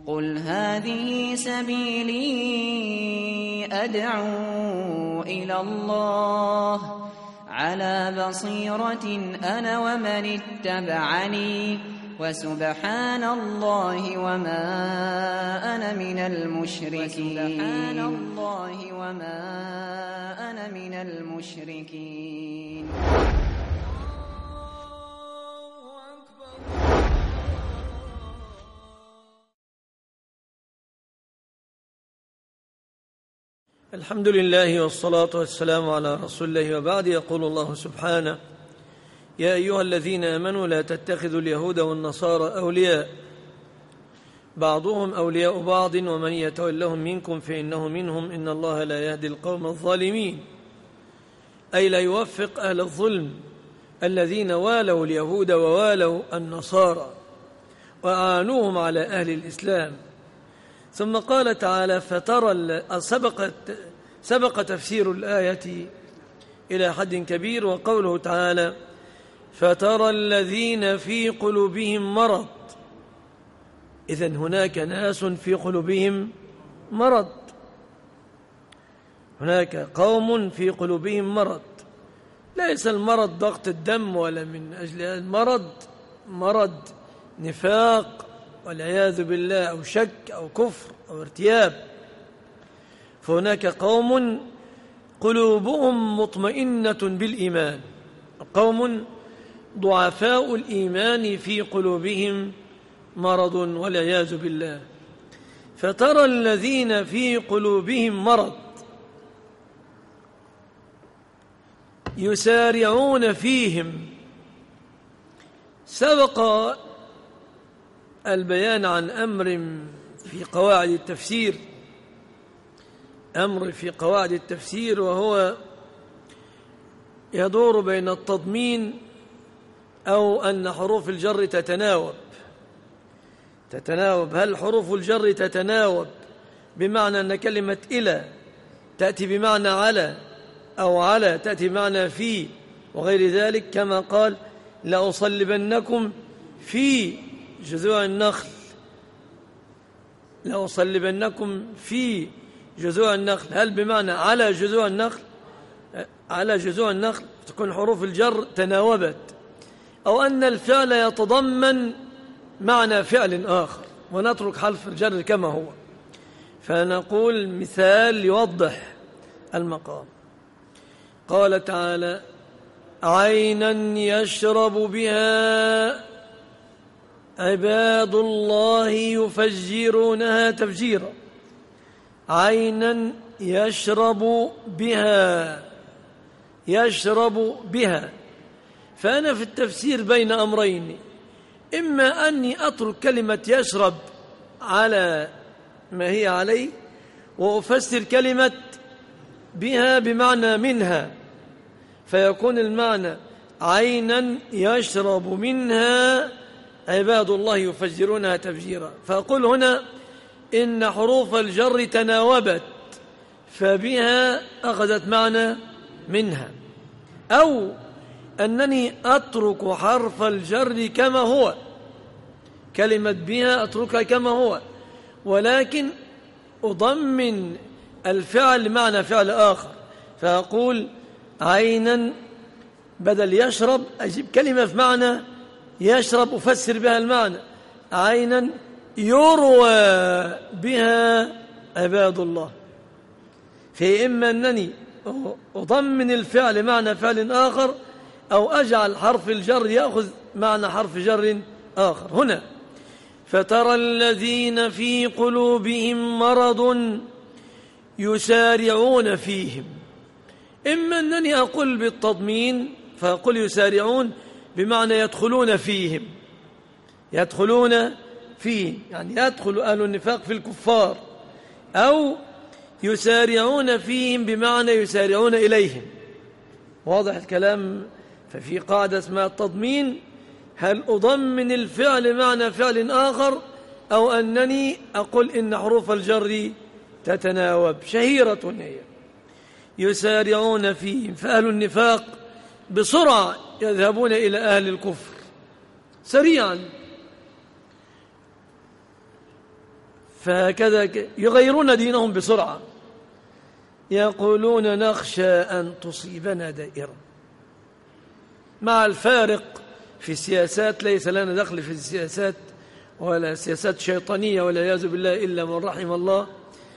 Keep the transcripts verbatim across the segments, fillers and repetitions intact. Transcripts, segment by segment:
قل هذه سبيلي أدعو إلى الله على بصيرة أنا ومن اتبعني وسبحان الله وما أنا من المشركين سبحان الله وما أنا من المشركين. الحمد لله والصلاة والسلام على رسول الله، وبعد. يقول الله سبحانه: يا أيها الذين آمنوا لا تتخذوا اليهود والنصارى أولياء بعضهم أولياء بعض ومن يتولهم منكم فإنه منهم إن الله لا يهدي القوم الظالمين، أي لا يوفق أهل الظلم الذين والوا اليهود ووالوا النصارى وأعانوهم على أهل الإسلام. ثم قال تعالى: فترى سبق, سبق تفسير الآية إلى حد كبير، وقوله تعالى: فترى الذين في قلوبهم مرض. إذن هناك ناس في قلوبهم مرض، هناك قوم في قلوبهم مرض، ليس المرض ضغط الدم ولا من أجل المرض مرض نفاق والعياذ بالله، أو شك أو كفر أو ارتياب. فهناك قوم قلوبهم مطمئنة بالإيمان، قوم ضعفاء الإيمان في قلوبهم مرض والعياذ بالله. فترى الذين في قلوبهم مرض يسارعون فيهم. سبق البيان عن أمر في قواعد التفسير، أمر في قواعد التفسير وهو يدور بين التضمين أو أن حروف الجر تتناوب تتناوب هل حروف الجر تتناوب بمعنى أن كلمة إلى تأتي بمعنى على، أو على تأتي بمعنى في، وغير ذلك، كما قال: لأصلبنكم في جذوع النخل لأصلبنكم في جذوع النخل. هل بمعنى على جذوع النخل؟ على جذوع النخل تكون حروف الجر تناوبت، أو أن الفعل يتضمن معنى فعل آخر ونترك حرف الجر كما هو. فنقول مثال يوضح المقام. قال تعالى: عينا يشرب بها عباد الله يفجرونها تفجيرا. عينا يشرب بها يشرب بها فأنا في التفسير بين أمرين: إما أني أترك كلمة يشرب على ما هي عليه وأفسر كلمة بها بمعنى منها، فيكون المعنى عينا يشرب منها عباد الله يفجرونها تفجيرا. فأقول هنا إن حروف الجر تناوبت، فبها أخذت معنى منها، أو أنني أترك حرف الجر كما هو، كلمة بها أتركها كما هو، ولكن أضمن الفعل معنى فعل آخر، فأقول عينا بدل يشرب أجيب كلمة في معنى يشرب أفسر بها المعنى، عينا يروى بها عباد الله. فإما أنني أضمن الفعل معنى فعل آخر، أو أجعل حرف الجر يأخذ معنى حرف جر آخر. هنا فترى الذين في قلوبهم مرض يسارعون فيهم. إما أنني أقول بالتضمين فأقول يسارعون بمعنى يدخلون فيهم، يدخلون فيه يعني يدخل أهل النفاق في الكفار، أو يسارعون فيهم بمعنى يسارعون إليهم. واضح الكلام؟ ففي قاعدة اسمها التضمين: هل أضمن الفعل معنى فعل آخر، أو أنني أقول إن حروف الجر تتناوب. شهيرة هي يسارعون فيهم، فأهل النفاق بسرعة يذهبون إلى أهل الكفر سريعا. فهكذا يغيرون دينهم بسرعة، يقولون نخشى أن تصيبنا دائرة، مع الفارق في السياسات. ليس لنا دخل في السياسات ولا سياسات شيطانية والعياذ بالله إلا من رحم الله.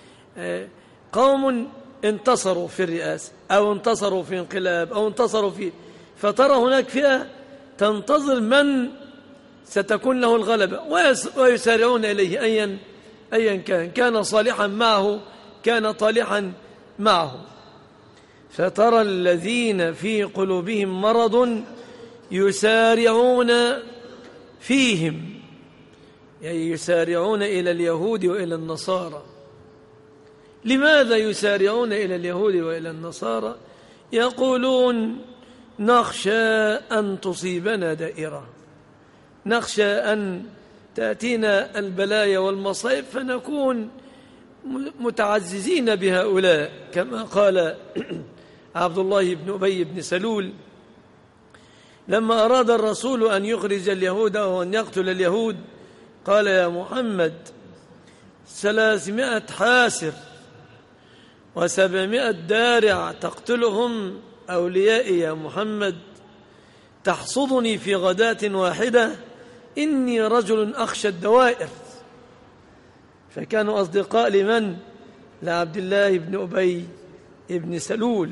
قوم انتصروا في الرئاسة أو انتصروا في انقلاب أو انتصروا في، فترى هناك فئة تنتظر من ستكون له الغلبة ويسارعون إليه أيا أيا كان، كان صالحا معه كان طالحا معه. فترى الذين في قلوبهم مرض يسارعون فيهم، يعني يسارعون إلى اليهود وإلى النصارى. لماذا يسارعون إلى اليهود وإلى النصارى؟ يقولون نخشى أن تصيبنا دائرة، نخشى أن تأتينا البلايا والمصائب فنكون متعززين بهؤلاء، كما قال عبد الله بن أبي بن سلول لما أراد الرسول أن يخرج اليهود أو أن يقتل اليهود، قال يا محمد ثلاثمائة حاسر وسبعمائة دارع تقتلهم أوليائي يا محمد، تحصدني في غداة واحدة، إني رجل أخشى الدوائر. فكانوا أصدقاء لمن؟ لعبد الله بن أبي بن سلول.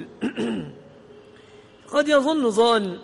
قد يظن ظان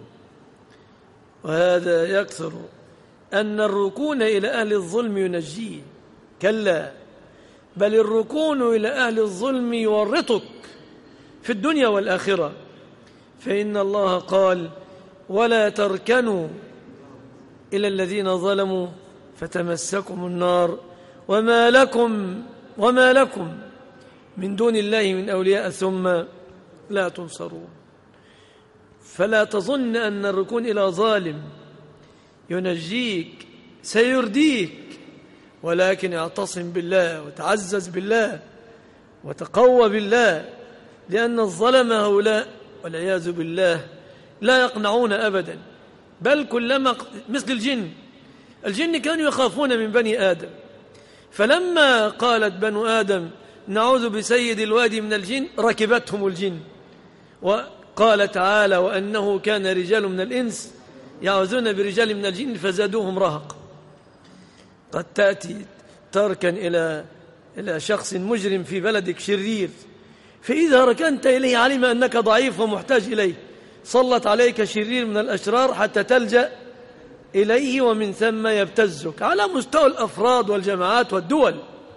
وهذا يكثر أن الركون إلى أهل الظلم ينجيه، كلا، بل الركون إلى أهل الظلم يورطك في الدنيا والآخرة. فإن الله قال ولا تركنوا إلى الذين ظلموا فتمسكم النار وما لكم وما لكم من دون الله من أولياء ثم لا تنصرون. فلا تظن أن الركون إلى ظالم ينجيك سيرديك، ولكن اعتصم بالله وتعزز بالله وتقوى بالله، لأن الظلم هؤلاء والعياذ بالله لا يقنعون أبدا، بل كلما مثل الجن الجن كانوا يخافون من بني آدم، فلما قالت بنو آدم نعوذ بسيد الوادي من الجن ركبتهم الجن. وقال تعالى وأنه كان رجال من الإنس يعوذون برجال من الجن فزادوهم رهقا. قد تأتي تركا إلى إلى شخص مجرم في بلدك شرير، فإذا ركنت إليه علم أنك ضعيف ومحتاج إليه، صلت عليك شرير من الأشرار حتى تلجأ إليه، ومن ثم يبتزك على مستوى الأفراد والجماعات والدول.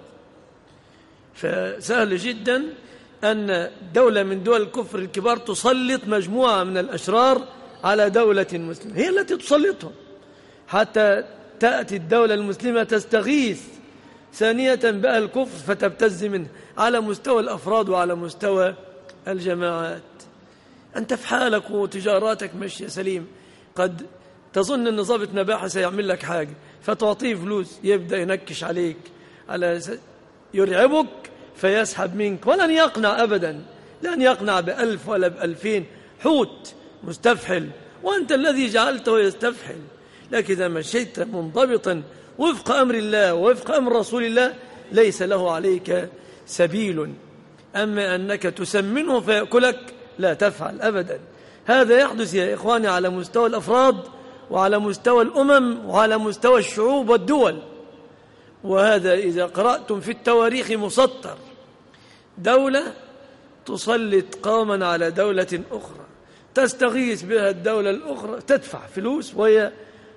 فسهل جدا أن دولة من دول الكفر الكبار تسلط مجموعة من الأشرار على دولة مسلمة، هي التي تسلطهم حتى تأتي الدولة المسلمة تستغيث ثانية بأهل الكفر فتبتز منه على مستوى الأفراد وعلى مستوى الجماعات. أنت في حالك وتجاراتك ماشية سليم، قد تظن أن ضابط مباحث يعمل لك حاجة فتعطيه فلوس يبدأ ينكش عليك على يرعبك فيسحب منك، ولن يقنع أبدا، لن يقنع بألف ولا بألفين، حوت مستفحل وأنت الذي جعلته يستفحل. لكن إذا مشيت منضبطا وفق أمر الله ووفق أمر رسول الله ليس له عليك سبيل. أما أنك تسمنه فيأكلك لا تفعل أبدا. هذا يحدث يا إخواني على مستوى الأفراد وعلى مستوى الأمم وعلى مستوى الشعوب والدول. وهذا إذا قرأتم في التواريخ مسطر، دولة تسلط قوما على دولة أخرى تستغيث بها الدولة الأخرى، تدفع فلوس وهي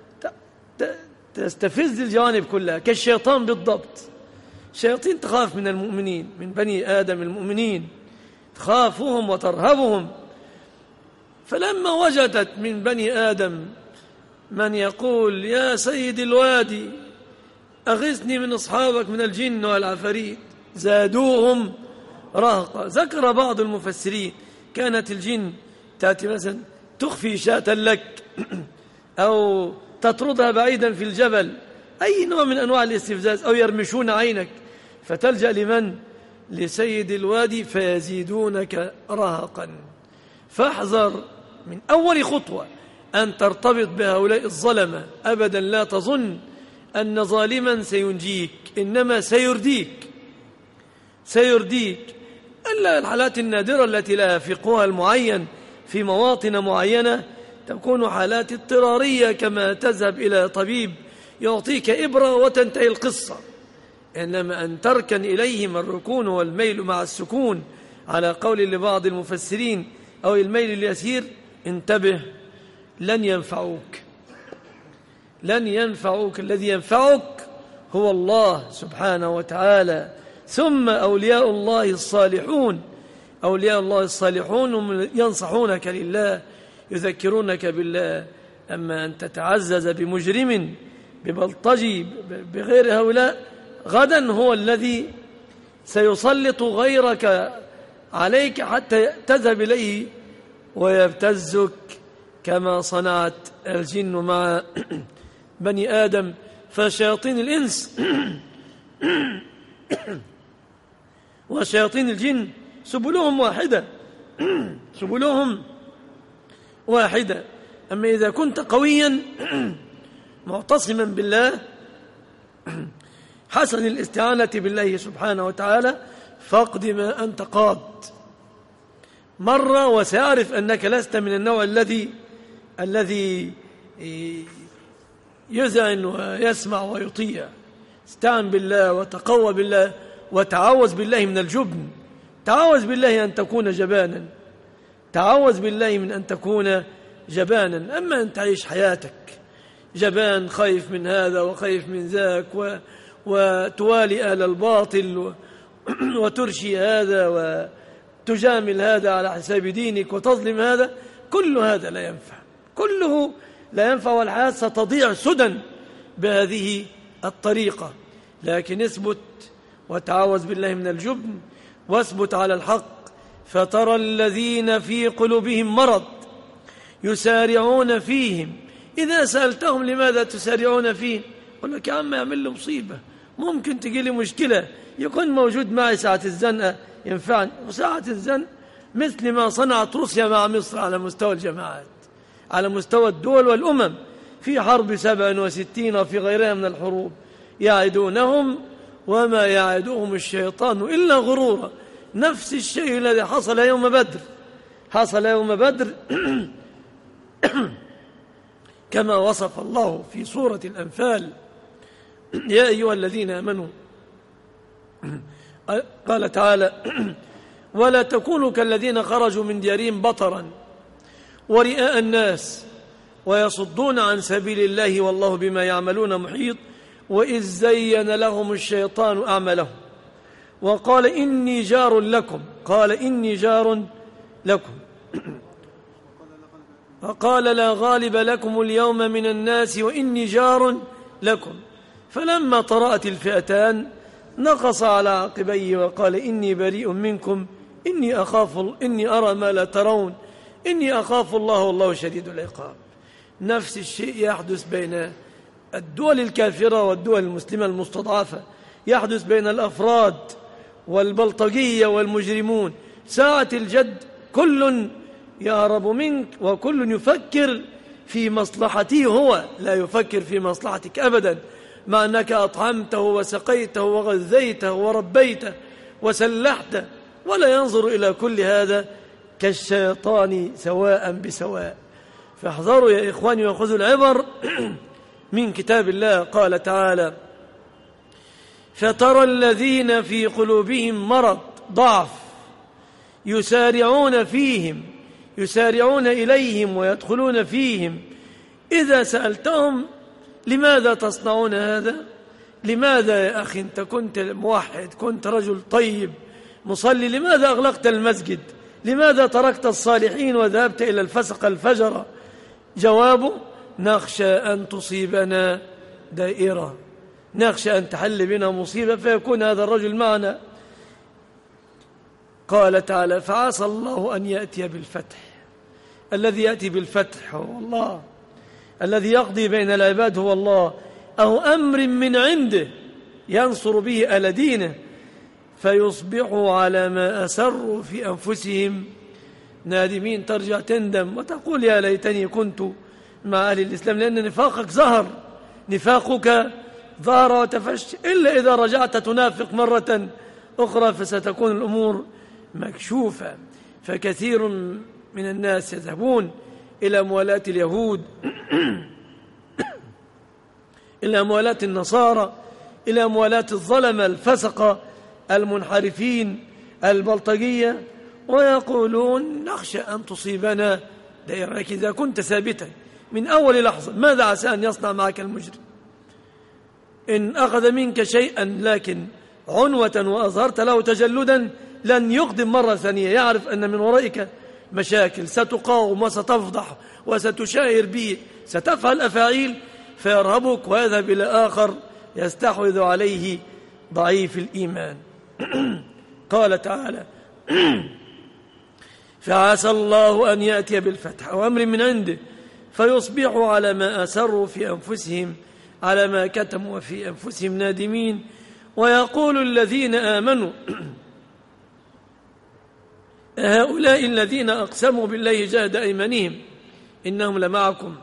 تستفز الجوانب كلها كالشيطان بالضبط. الشياطين تخاف من المؤمنين، من بني آدم المؤمنين، تخافهم وترهبهم. فلما وجدت من بني آدم من يقول يا سيد الوادي أغثني من أصحابك من الجن والعفاريت زادوهم رهقا. ذكر بعض المفسرين كانت الجن تأتي مثلا تخفي شاة لك أو تطردها بعيدا في الجبل، أي نوع من أنواع الاستفزاز، أو يرمشون عينك فتلجأ لمن؟ لسيد الوادي فيزيدونك رهقا. فاحذر من أول خطوة أن ترتبط بهؤلاء الظلمة أبدا. لا تظن أن ظالما سينجيك، إنما سيرديك سيرديك إلا الحالات النادرة التي لها فقهها المعين في مواطن معينة تكون حالات اضطرارية، كما تذهب إلى طبيب يعطيك إبرة وتنتهي القصة. إنما أن تركن إليهم الركون والميل مع السكون على قول لبعض المفسرين أو الميل اليسير، انتبه، لن ينفعوك لن ينفعوك الذي ينفعك هو الله سبحانه وتعالى. ثم أولياء الله الصالحون أولياء الله الصالحون هم ينصحونك لله، يذكرونك بالله. أما أن تتعزز بمجرم ببلطجي بغير هؤلاء، غدا هو الذي سيسلط غيرك عليك حتى تذهب إليه ويبتزك كما صنعت الجن مع بني آدم. فشياطين الإنس وشياطين الجن سبلهم واحدة سبلهم واحدة. أما إذا كنت قويا معتصما بالله حسن الاستعانة بالله سبحانه وتعالى، فاقض ما أنت قاض مرة، وسيعرف أنك لست من النوع الذي الذي يذعن ويسمع ويطيع. استعن بالله وتقوى بالله وتعوذ بالله من الجبن. تعوذ بالله أن تكون جبانا تعوذ بالله من أن تكون جبانا. أما أن تعيش حياتك جبان، خايف من هذا وخايف من ذاك، و وتوالي أهل الباطل وترشي هذا وتجامل هذا على حساب دينك وتظلم هذا، كل هذا لا ينفع كله لا ينفع والحياة ستضيع سدى بهذه الطريقة. لكن اثبت وتعوذ بالله من الجبن واثبت على الحق. فترى الذين في قلوبهم مرض يسارعون فيهم. إذا سألتهم لماذا تسارعون فيه، يقول لك يا عم يعمل لي مصيبة، ممكن تجي لي مشكلة، يكون موجود معي ساعة الزنقة ينفعني. وساعة الزنق مثل ما صنعت روسيا مع مصر على مستوى الجماعات، على مستوى الدول والأمم، في حرب سبع وستين وفي غيرها من الحروب، يعدونهم وما يعدهم الشيطان إلا غرورا. نفس الشيء الذي حصل يوم بدر حصل يوم بدر كما وصف الله في سورة الأنفال: يا أيها الذين آمنوا، قال تعالى: ولا تكونوا كالذين خرجوا من ديارهم بطرا ورئاء الناس ويصدون عن سبيل الله والله بما يعملون محيط، وإذ زين لهم الشيطان أعمالهم وقال إني جار لكم قال إني جار لكم فقال لا غالب لكم اليوم من الناس وإني جار لكم، فلما طرأت الفئتان نقص على عقبيه وقال إني بريء منكم إني أخاف إني أرى ما لا ترون إني أخاف الله والله شديد العقاب. نفس الشيء يحدث بين الدول الكافرة والدول المسلمة المستضعفة، يحدث بين الأفراد والبلطجية والمجرمون. ساعة الجد كل يهرب منك وكل يفكر في مصلحته هو، لا يفكر في مصلحتك أبدا، مع أنك أطعمته وسقيته وغذيته وربيته وسلحته، ولا ينظر إلى كل هذا كالشيطان سواء بسواء. فاحذروا يا إخواني وخذوا العبر من كتاب الله. قال تعالى: فترى الذين في قلوبهم مرض ضعف يسارعون فيهم يسارعون إليهم ويدخلون فيهم. إذا سألتهم لماذا تصنعون هذا؟ لماذا يا أخي أنت كنت موحد، كنت رجل طيب مصلي، لماذا أغلقت المسجد؟ لماذا تركت الصالحين وذهبت إلى الفسق الفجر؟ جوابه: نخشى أن تصيبنا دائرة، نخشى أن تحل بنا مصيبة فيكون هذا الرجل معنا. قال تعالى: فعسى الله أن يأتي بالفتح. الذي يأتي بالفتح هو الله، الذي يقضي بين العباد هو الله، أو أمر من عنده ينصر به آل دينه فيصبحوا على ما أسروا في أنفسهم نادمين. ترجع تندم وتقول يا ليتني كنت مع أهل الإسلام، لأن نفاقك ظهر نفاقك ظهر وتفشى، إلا إذا رجعت تنافق مرة أخرى فستكون الأمور مكشوفة. فكثير من الناس يذهبون إلى موالاة اليهود إلى موالاة النصارى، إلى موالاة الظلمة الفسقة المنحرفين البلطجية، ويقولون نخشى أن تصيبنا دائرة. إذا كنت ثابتا من أول لحظة ماذا عسى أن يصنع معك المجرم؟ إن أخذ منك شيئا لكن عنوة وأظهرت له تجلدا لن يقدم مرة ثانية، يعرف أن من ورائك مشاكل ستقاوم وستفضح وستشاهر به، ستفعل أفاعيل فيرهبك ويذهب إلى آخر يستحوذ عليه ضعيف الإيمان. قال تعالى: فعسى الله أن يأتي بالفتح أو أمر من عنده فيصبحوا على ما أسروا في أنفسهم على ما كتموا وفي أنفسهم نادمين، ويقول الذين آمنوا هؤلاء الذين أقسموا بالله جهد أيمانهم إنهم لمعكم.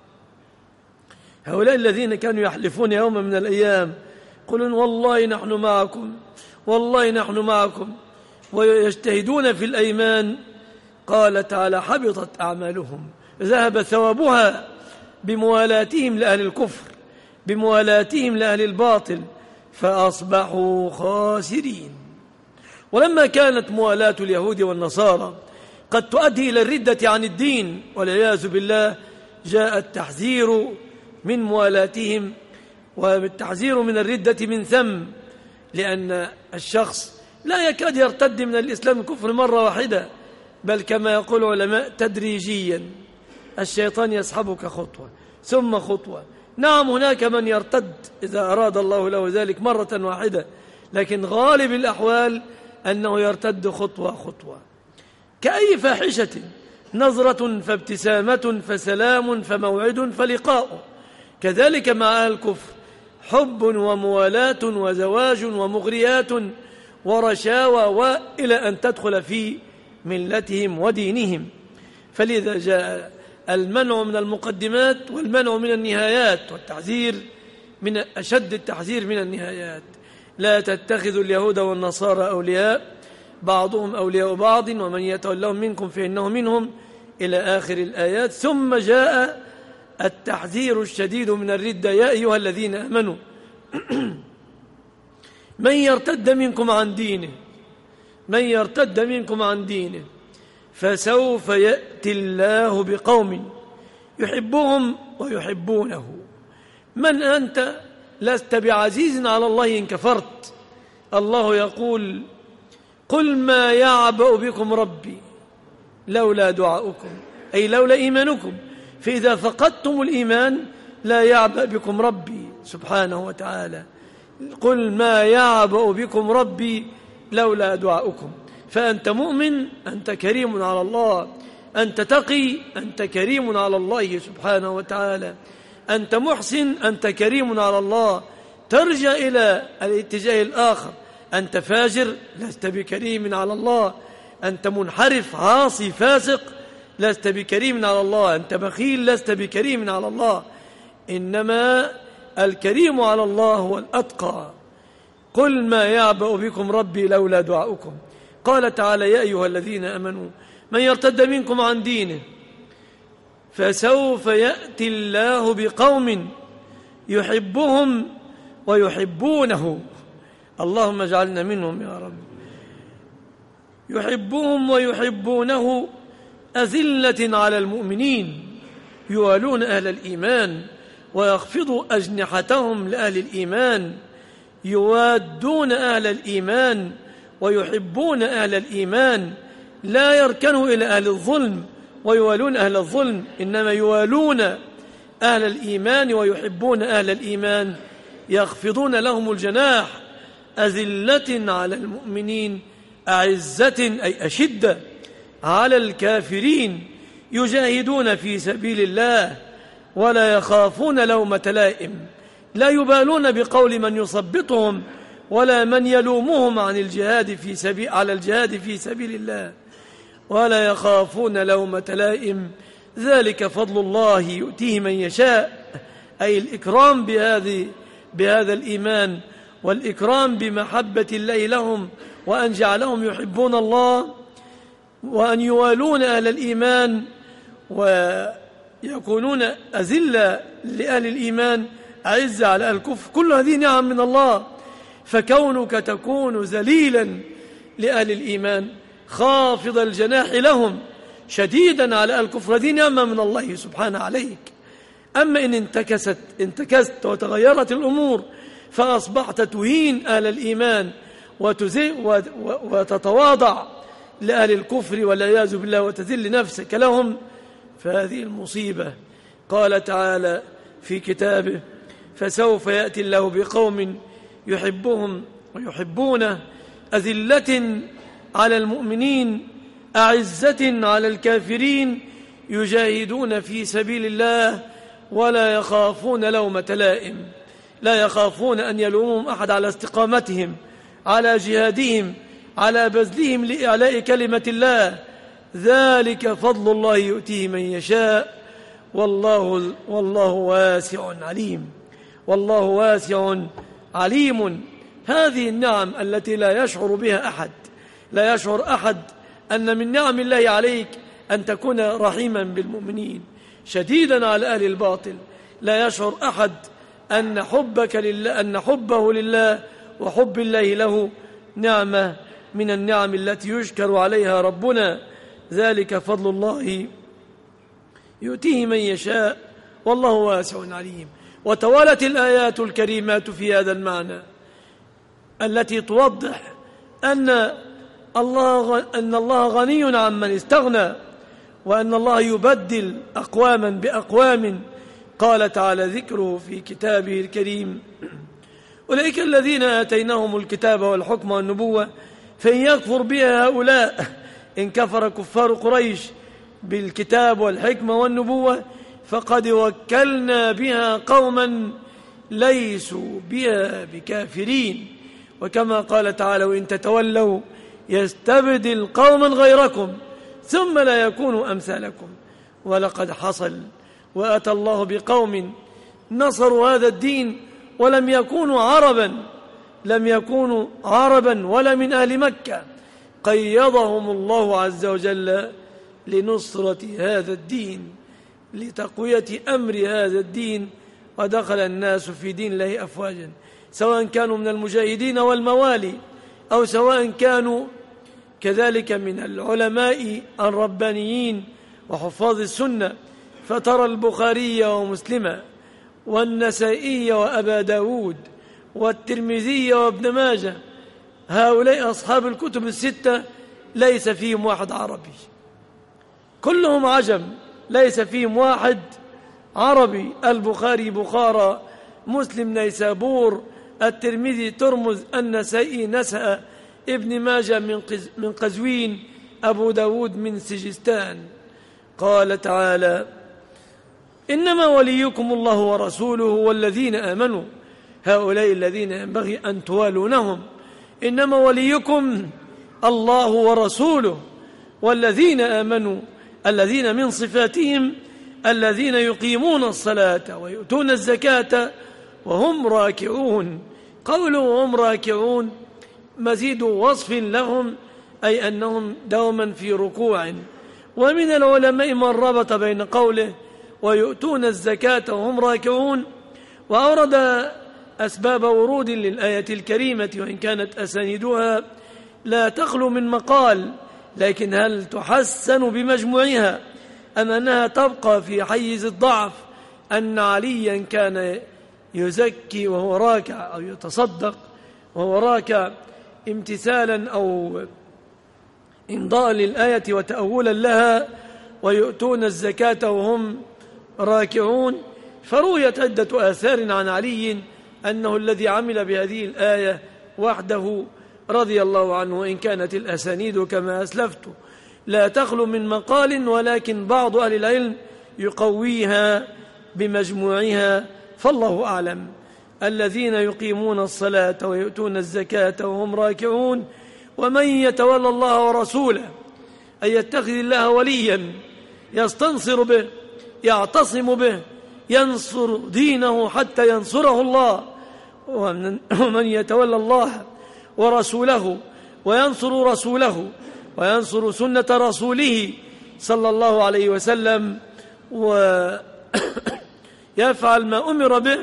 هؤلاء الذين كانوا يحلفون يوما من الأيام يقولون والله نحن معكم والله نحن معكم ويجتهدون في الأيمان، قال تعالى: حبطت أعمالهم، ذهب ثوابها بموالاتهم لأهل الكفر، بموالاتهم لأهل الباطل، فأصبحوا خاسرين. ولما كانت موالاة اليهود والنصارى قد تؤدي إلى الردة عن الدين والعياذ بالله، جاء التحذير من موالاتهم والتحذير من الردة من ثم، لأن الشخص لا يكاد يرتد من الإسلام الكفر مرة واحدة، بل كما يقول العلماء تدريجيا، الشيطان يسحبك خطوة ثم خطوة. نعم هناك من يرتد إذا أراد الله له ذلك مرة واحدة، لكن غالب الأحوال أنه يرتد خطوة خطوة. كأي فاحشة نظرة فابتسامة فسلام فموعد فلقاء، كذلك مع الكفر حب وموالاة وزواج ومغريات ورشاوى وإلى أن تدخل في ملتهم ودينهم. فلذا جاء المنع من المقدمات والمنع من النهايات، والتحذير من أشد التحذير من النهايات. لا تتخذوا اليهود والنصارى أولياء بعضهم أولياء بعض ومن يتولهم منكم فإنه منهم إلى آخر الآيات. ثم جاء التحذير الشديد من الردة: يا أيها الذين آمنوا من يرتد منكم عن دينه من يرتد منكم عن دينه فسوف يأتي الله بقوم يحبهم ويحبونه. من أنت؟ لست بعزيز على الله إن كفرت. الله يقول: قل ما يعبأ بكم ربي لولا دعاؤكم، أي لولا إيمانكم، فإذا فقدتم الإيمان لا يعبأ بكم ربي سبحانه وتعالى. قل ما يعبأ بكم ربي لولا دعاؤكم. فأنت مؤمن أنت كريم على الله، أنت تقي أنت كريم على الله سبحانه وتعالى، أنت محسن أنت كريم على الله. ترجع إلى الاتجاه الآخر، أنت فاجر لست بكريم على الله، أنت منحرف عاصي فاسق لست بكريم على الله، أنت بخيل لست بكريم على الله. إنما الكريم على الله هو الأتقى. قل ما يعبأ بكم ربي لولا دعاؤكم. قال تعالى: يا أيها الذين آمنوا من يرتد منكم عن دينه فسوف يأتي الله بقوم يحبهم ويحبونه. اللهم اجعلنا منهم يا رب. يحبهم ويحبونه أذلة على المؤمنين يوالون أهل الإيمان ويخفضوا أجنحتهم لأهل الإيمان، يوادون أهل الإيمان ويحبون أهل الإيمان، لا يركنوا إلى أهل الظلم ويوالون أهل الظلم، إنما يوالون أهل الإيمان ويحبون أهل الإيمان، يخفضون لهم الجناح، أذلة على المؤمنين أعزة أي أشدة على الكافرين، يجاهدون في سبيل الله ولا يخافون لومة لائم، لا يبالون بقول من يصبطهم ولا من يلومهم عن الجهاد في سبيل على الجهاد في سبيل الله، ولا يخافون لومة لائم. ذلك فضل الله يؤتيه من يشاء، أي الإكرام بهذه بهذا الإيمان والإكرام بمحبة الله لهم، وأن جعلهم يحبون الله، وأن يوالون أهل الإيمان ويكونون أذلة لأهل الإيمان أعزة على أهل الكفر. كل هذه نعم من الله، فكونك تكون ذليلا لأهل الإيمان خافض الجناح لهم شديدا على أهل الكفر، هذه نعمة من الله سبحانه عليك. أما إن انتكست انتكست وتغيرت الأمور فأصبحت تهين أهل الإيمان وتتواضع لأهل الكفر والعياذ بالله وتذل نفسك لهم، فهذه المصيبة. قال تعالى في كتابه: فسوف يأتي الله بقوم يحبهم ويحبونه أذلة على المؤمنين أعزة على الكافرين يجاهدون في سبيل الله ولا يخافون لومة لائم. لا يخافون أن يلومهم أحد على استقامتهم، على جهادهم، على بذلهم لإعلاء كلمة الله. ذلك فضل الله يؤتيه من يشاء والله, والله واسع عليم. والله واسع عليم. هذه النعم التي لا يشعر بها أحد، لا يشعر أحد أن من نعم الله عليك أن تكون رحيما بالمؤمنين شديدا على أهل الباطل. لا يشعر أحد أن حبك لله، أن حبه لله وحب الله له نعمة من النعم التي يشكر عليها ربنا. ذلك فضل الله يؤتيه من يشاء والله واسع عليم. وتوالت الآيات الكريمات في هذا المعنى التي توضح أن الله أن الله غني عمن استغنى، وأن الله يبدل أقواما بأقوام. قال تعالى ذكره في كتابه الكريم: أولئك الذين آتيناهم الكتاب والحكم والنبوة فإن يكفر بها هؤلاء، إن كفر كفار قريش بالكتاب والحكمة والنبوة فقد وكلنا بها قوما ليسوا بها بكافرين. وكما قال تعالى: وإن تتولوا يستبدل قوما غيركم ثم لا يكونوا أمثالكم. ولقد حصل وأتى الله بقوم نصروا هذا الدين ولم يكونوا عربا لم يكونوا عربا ولا من أهل مكة، قيضهم الله عز وجل لنصرة هذا الدين، لتقوية أمر هذا الدين، ودخل الناس في دين الله أفواجا، سواء كانوا من المجاهدين والموالي أو سواء كانوا كذلك من العلماء الربانيين وحفاظ السنة. فترى البخاري ومسلم والنسائي وأبا داود والترمذي وابن ماجه، هؤلاء أصحاب الكتب الستة ليس فيهم واحد عربي، كلهم عجم، ليس فيهم واحد عربي. البخاري بخارى، مسلم نيسابور، الترمذي ترمز، النسائي نسأ، ابن ماجه من من قزوين، أبو داود من سجستان. قال تعالى: إنما وليكم الله ورسوله والذين آمنوا، هؤلاء الذين ينبغي أن توالونهم. إنما وليكم الله ورسوله والذين آمنوا، الذين من صفاتهم الذين يقيمون الصلاة ويؤتون الزكاة وهم راكعون. قوله وهم راكعون مزيد وصف لهم، أي أنهم دوما في ركوع. ومن العلماء من ربط بين قوله ويؤتون الزكاة وهم راكعون، وأورد أسباب ورود للآية الكريمة، وإن كانت أسانيدها لا تخلو من مقال، لكن هل تحسن بمجموعها أم أنها تبقى في حيز الضعف؟ أن عليا كان يزكي وهو راكع أو يتصدق وهو راكع امتثالا أو إمضاء للآية وتأولا لها، ويؤتون الزكاة وهم راكعون. فرويت عدة آثار عن علي أنه الذي عمل بهذه الآية وحده رضي الله عنه، وإن كانت الأسانيد كما أسلفت لا تخلو من مقال، ولكن بعض أهل العلم يقويها بمجموعها، فالله أعلم. الذين يقيمون الصلاة ويؤتون الزكاة وهم راكعون. ومن يتولى الله ورسوله، أن يتخذ الله وليا يستنصر به، يعتصم به، ينصر دينه حتى ينصره الله، ومن يتولى الله ورسوله وينصر رسوله وينصر سنة رسوله صلى الله عليه وسلم ويفعل ما أمر به،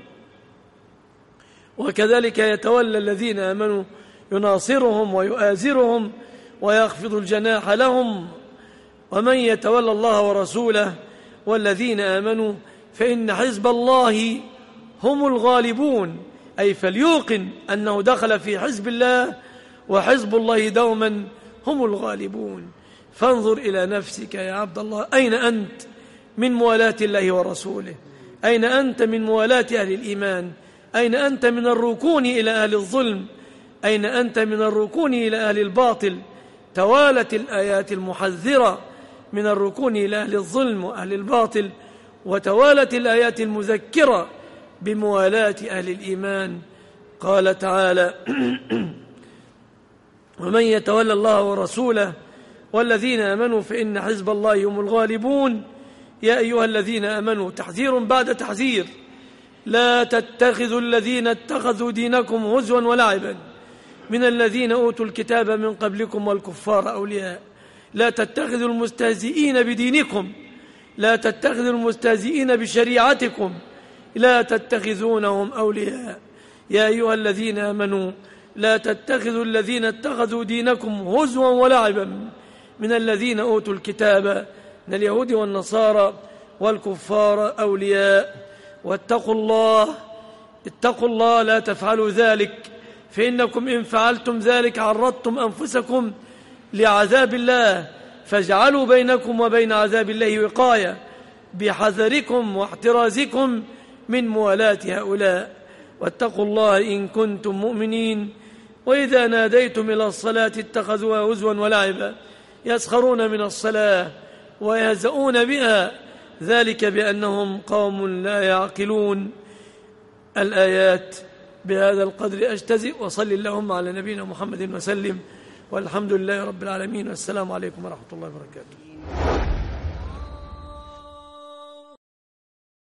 وكذلك يتولى الذين آمنوا يناصرهم ويؤازرهم ويخفض الجناح لهم. ومن يتولى الله ورسوله والذين آمنوا فإن حزب الله هم الغالبون، أي فليوقن أنه دخل في حزب الله، وحزب الله دوما هم الغالبون. فانظر إلى نفسك يا عبد الله، أين أنت من موالاة الله ورسوله؟ أين أنت من موالاة أهل الإيمان؟ أين أنت من الركون إلى أهل الظلم؟ أين أنت من الركون إلى أهل الباطل؟ توالت الآيات المحذرة من الركون إلى أهل الظلم وأهل الباطل، وتوالت الآيات المذكرة بموالاة أهل الإيمان. قال تعالى: ومن يتولى الله ورسوله والذين آمنوا فإن حزب الله هم الغالبون. يا أيها الذين آمنوا، تحذير بعد تحذير: لا تتخذوا الذين اتخذوا دينكم هزوا ولعبا من الذين أوتوا الكتاب من قبلكم والكفار أولياء. لا تتخذوا المستهزئين بدينكم، لا تتخذوا المستهزئين بشريعتكم، لا تتخذونهم أولياء. يا أيها الذين آمنوا لا تتخذوا الذين اتخذوا دينكم هزوا ولعبا من الذين أوتوا الكتاب من اليهود والنصارى والكفار أولياء. واتقوا الله، اتقوا الله، لا تفعلوا ذلك، فإنكم إن فعلتم ذلك عرضتم أنفسكم لعذاب الله، فاجعلوا بينكم وبين عذاب الله وقاية بحذركم واحترازكم من موالاة هؤلاء. واتقوا الله إن كنتم مؤمنين. وإذا ناديتم إلى الصلاة اتخذوها هزوا ولعبا يسخرون من الصلاة ويهزؤون بها، ذلك بأنهم قوم لا يعقلون. الآيات. بهذا القدر أجتزئ، وصل اللهم على نبينا محمد وسلم، والحمد لله رب العالمين، والسلام عليكم ورحمة الله وبركاته.